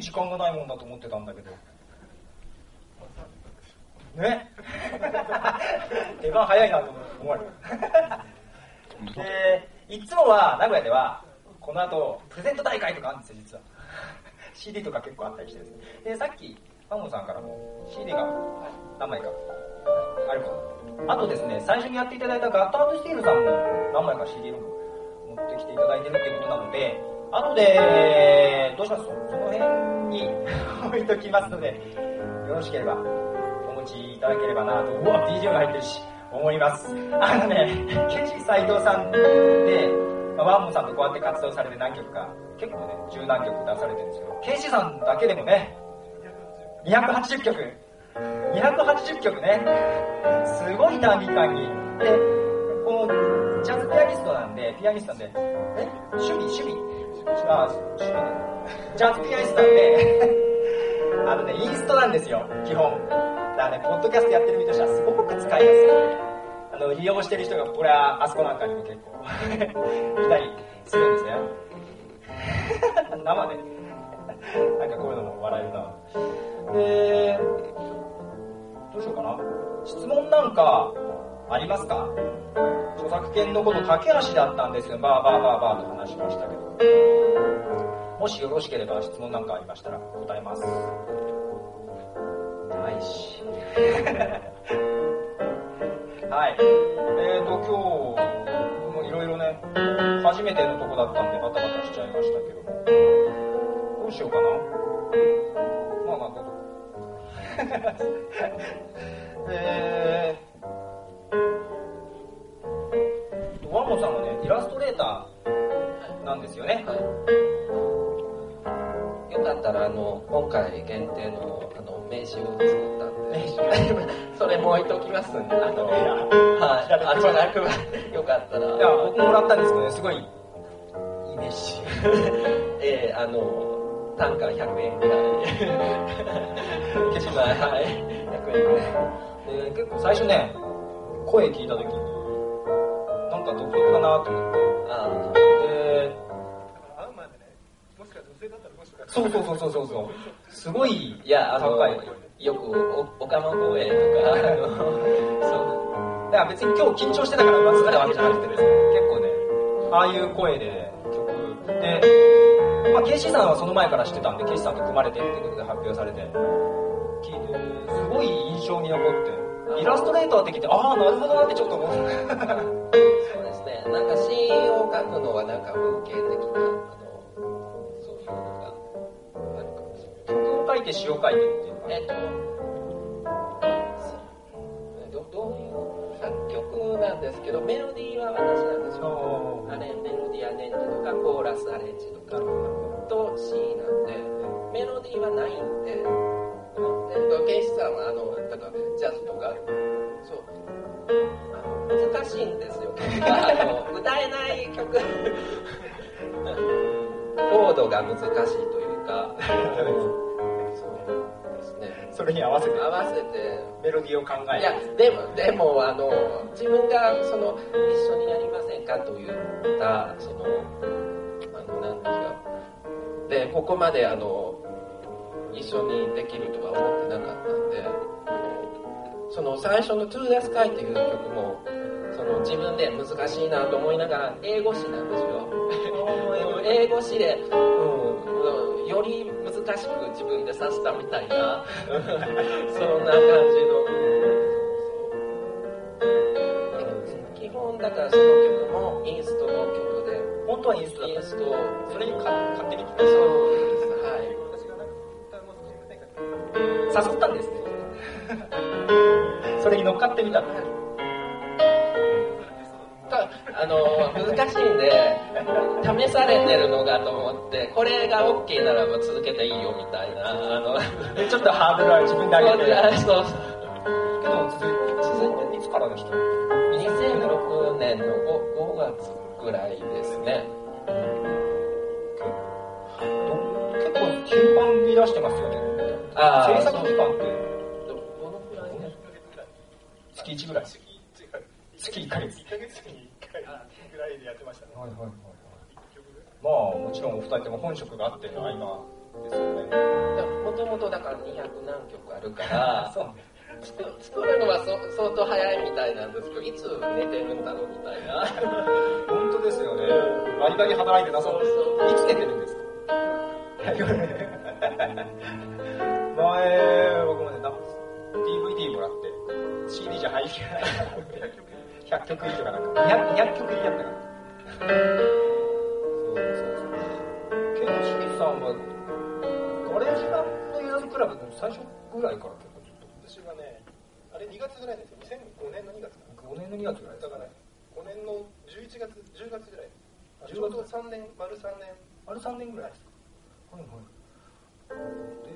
時間がないもんだと思ってたんだけどね出番早いなと思われるいつもは名古屋ではこの後プレゼント大会とかあるんですよ実はCD とか結構あったりしてですねでさっきファンモンさんからも CD が何枚かあるかなあとですね最初にやっていただいたガットアートスティールさんも何枚か CD を持ってきていただいてるっていうことなので後でどうしますその辺に置いときますのでよろしければお持ちいただければなとBGM が入ってるし思いますケンシー斉藤さんで、ワンモンさんとこうやって活動されて何曲か結構ね十何曲出されてるんですけどケンシーさんだけでもね280曲ねすごい短期間にでこのジャズピアニストなんで趣味ジャズピアニストなんでインストなんですよ基本だからねポッドキャストやってる身としてはすごく使いやすい利用してる人がこれはあそこなんかにも結構いたりするんですね生でなんかこういうのも笑えるなどうしようかな質問なんかありますか著作権のこと駆け足だったんですよバーと話しましたけどもしよろしければ質問なんかありましたら答えますないしはい今日もいろいろね初めてのとこだったんでバタバタしちゃいましたけどもどうしようかなまあどうぞワンモンさんはねイラストレーターなんですよね、はい、 よかったら今回限定の名刺を作ったんでそれも置いときますんではいあちらくよかったらいや僕もらったんですけどねすごいいい名刺単価100円ぐらい1枚はい100円ぐらい結構最初ね声聞いた時になんか独特だなと思ってそうすごい高いよく岡間公園とかそうだから別に今日緊張してたからまずったわけじゃなくてですね結構ねああいう声で曲でケイシーさんはその前から知ってたんでケイシーさんと組まれてっていうことで発表されて聞いてすごい印象に残ってイラストレーターって聞いてなるほどなってちょっと思ってそうですねなんか詩を書くのはなんか風景的なそういうのがあるかもしれない曲を書いて詩を書いてっていうのどういう作曲なんですけどメロディーは私なんですよメロディーアレンジとかコーラスアレンジとかと詩なんでメロディーはないんでケイシさんはだからジャズとかそう難しいんですよ歌えない曲コードが難しいというかそうですねそれに合わせてメロディーを考えるいやでも自分が一緒にやりませんかと言ったなんですかでここまで一緒にできるとは思ってなかったんで最初の To the Sky っていう曲も自分で難しいなと思いながら英語詞なんですよ英語詞で、より難しく自分でさせたみたいなそんな感じの基本だからその曲もインストの曲で本当はインストそれに勝手に来たそうですはい誘ったんですねそれに乗っかってみたの難しいんで試されてるのかと思ってこれが OK ならば続けていいよみたいなちょっとハードルは自分で上げてそうけど続いていつからでした 2006年の 5月ぐらいですね結構頻繁に出してますよね制作期間ってどのくらい月1ぐらい月1ヶ月 1ヶ月に1回ぐらいでやってましたね。 まあもちろんお二人とも本職があっての合間ですよね。 もともとだから200何曲あるからそう作るのは相当早いみたいなんですけど、いつ寝てるんだろうみたいな。 本当ですよね。バリバリ働いてなさそうです。いつ寝てるんですか？前、僕もね、DVD もらって、CD じゃ入ってない。100曲入りとかなんか、200曲入りやったから。そう。ケンシキさんは、ガレージバンドユーザーズクラブの最初ぐらいから結構ずっと。 私はね、あれ2月ぐらいですよ。2005年の2月かな。 5年の2月ぐらいですか。 だから5年の11月、10月ぐらい。ちょうど3年、丸3年。 丸3年ぐらいですか。はいはい。で、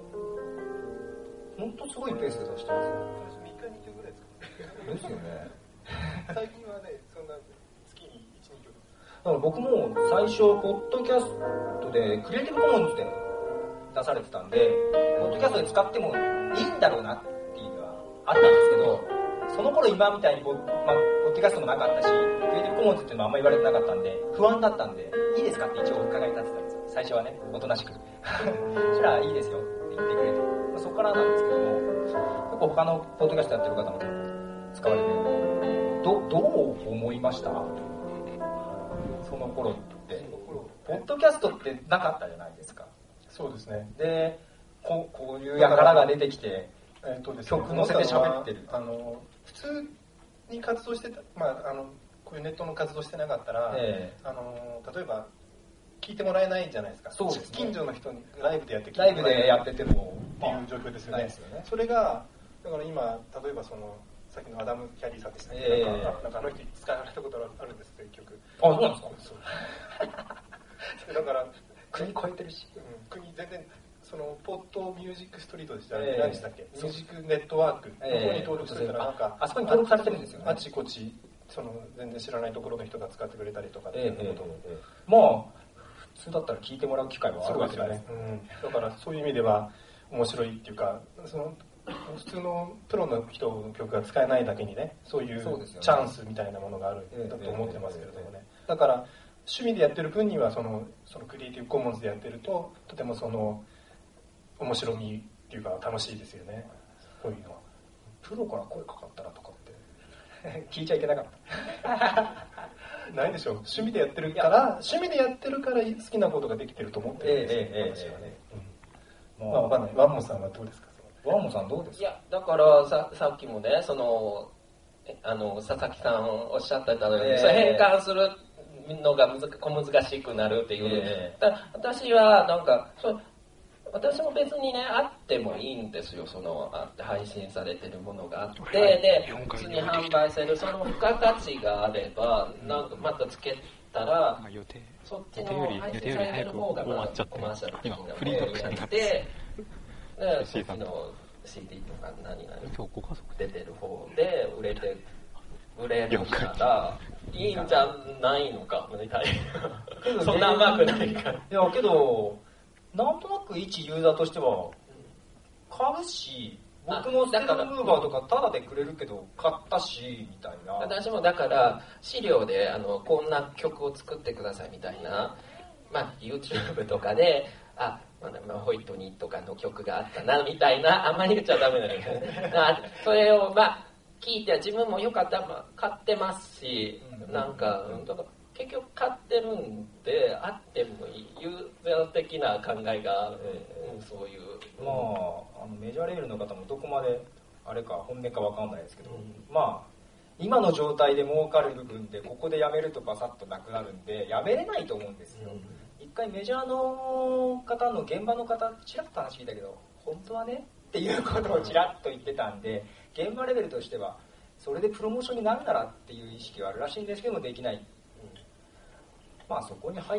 ほんとすごいペースで出してますね。 最初3日に1曲ぐらいですかね。 ですよね。 最近はね、そんな月に1、2曲。 だから僕も最初、ポッドキャストで、クリエイティブコモンズで出されてたんで、ポッドキャストで使ってもいいんだろうなっていうのはあったんですけど、その頃今みたいにポッドキャストもなかったし、クリエイティブコモンズっていうのもあんま言われてなかったんで、不安だったんで、いいですかって一応お伺い立てたんですよ。最初はね、おとなしく。そしたらいいですよって言ってくれて、そこからなんですけども、結構他のポッドキャストやってる方も使われて、どう思いました？その頃って。ポッドキャストってなかったじゃないですか。 そうですね。 で、こういう輩が出てきて、曲載せて喋ってる。 普通に活動してた、こういうネットの活動してなかったら、例えば聞いてもらえないじゃないですか。 そうですね。 近所の人にライブでやってライブでやっててもっていう状況ですよね。それがだから今例えばそのさっきのアダム・キャリーさんでしたね。なんかあの人使われたことあるんですって曲。 あ、そうなんですか。 そうだから国超えてるし、 国全然そのポッドミュージックストリートでした何でしたっけ？ミュージックネットワークの方に登録してたらなんかあそこに登録されてるんですよね。 あちこちその全然知らないところの人が使ってくれたりとかっていうことをまあ普通だったら聞いてもらう機会はあるわけじゃないですか。 だからそういう意味では面白いっていうか、その普通のプロの人の曲が使えないだけにね、そういうチャンスみたいなものがあるんだと思ってますけれどもね。だから趣味でやってる分にはそのクリエイティブコモンズでやってるととてもその面白みっていうか楽しいですよね。こういうのはプロから声かかったらとかって聞いちゃいけなかったないでしょう。趣味でやってるから好きなことができてると思ってるんですよ、私はね。わかんない。ワンモさんはどうですか？ ワンモさんどうですか？ いやだからさっきもねその佐々木さんおっしゃってたように、それ変換するのが小難しくなるっていう、私はなんか私も別にねあってもいいんですよ。その配信されてるものがあって、で普通に販売されるその付加価値があればなんかまたつけたらそっちの配信されてる方がコマーシャル的なものをやってそっちの CD とか何出てる方で売れるからいいんじゃないのかみたいな。そんな甘くないから。 いやけどなんとなく一ユーザーとしては買うし、僕もステルムーバーとかタダでくれるけど買ったしみたいな。 私もだから資料でこんな曲を作ってくださいみたいな、YouTube とかでホイットニーとかの曲があったなみたいな、あんまり言っちゃダメなんですよね。それを聞いて自分もよかったら買ってますし、なんか結局買ってるんであってもいいユーザー的な考えが、そういうメジャーレベルの方もどこまであれか本音か分かんないですけど、今の状態で儲かる部分でここでやめるとバサッとなくなるんでやめれないと思うんですよ。一回メジャーの方の現場の方ちらっと話聞いたけど本当はねっていうことをちらっと言ってたんで、現場レベルとしてはそれでプロモーションになるならっていう意識はあるらしいんですけどもできない。そこに入って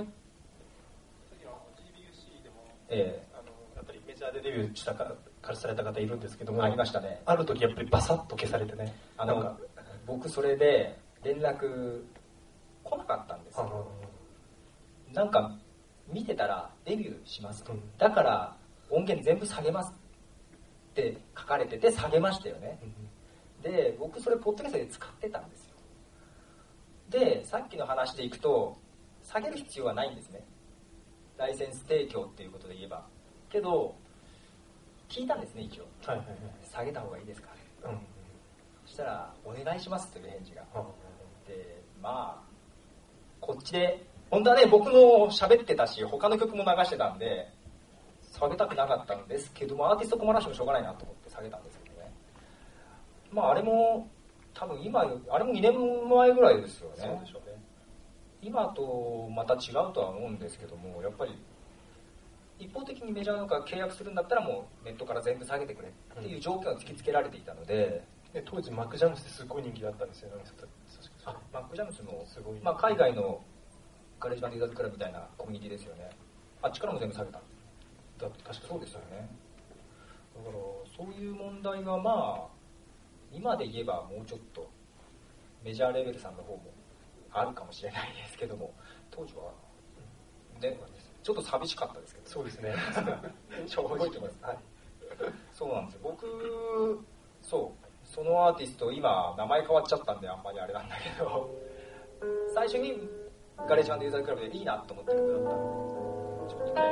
GBUC でも、やっぱりメジャーでデビューしたからされた方いるんですけども、 ありましたね。 ある時やっぱりバサッと消されてね、 僕それで連絡来なかったんですよ。なんか見てたらデビューしますと、だから音源全部下げますって書かれてて下げましたよね。で僕それポッドキャストで使ってたんですよ。でさっきの話でいくと下げる必要はないんですね。ライセンス提供っていうことで言えばけど聞いたんですね一応、 はいはいはい、 下げた方がいいですかね、 うん、 そしたらお願いしますという返事が、でまあこっちで本当はね僕も喋ってたし他の曲も流してたんで下げたくなかったんですけども、アーティスト困らしてもしょうがないなと思って下げたんですけどね。まああれも多分今あれも2年前ぐらいですよね。 そうでしょうね。 今とまた違うとは思うんですけども、やっぱり一方的にメジャーなんか契約するんだったらもうネットから全部下げてくれっていう条件を突きつけられていたので、 で当時マック・ジャムスってすごい人気だったんですよね。 マック・ジャムスもすごい、 まあ、海外のガレージバンドユーザーズクラブみたいなコミュニティですよね。あっちからも全部下げた。だって確かそうですよね。だからそういう問題がまあ今で言えばもうちょっとメジャーレベルさんの方もあるかもしれないですけども、当時はねちょっと寂しかったですけど。 そうですね。 正直言います。はい。そうなんですよ。僕そのアーティスト今名前変わっちゃったんであんまりあれなんだけど、最初にガレージバンドユーザーズクラブでいいなと思った曲だったんで、ちょっとね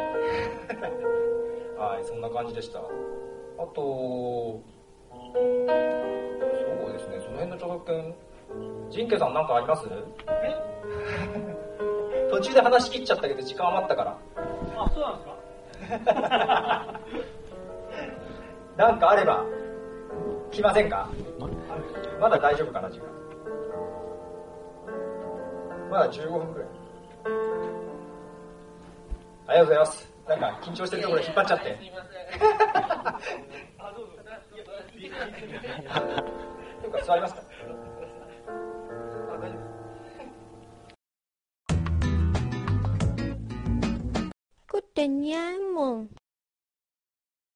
はいそんな感じでした。あとそうですね、その辺の著作権、ジンケさんなんかあります？途中で話し切っちゃったけど時間余ったから。 あ、そうなんですか？ なんかあれば来ませんか？まだ大丈夫かな時間。まだ15分くらい。ありがとうございます。なんか緊張してるところ引っ張っちゃって。 すいません。 あ、どうぞ。 というか座りますか？ あ、大丈夫です。 Good day, Mom.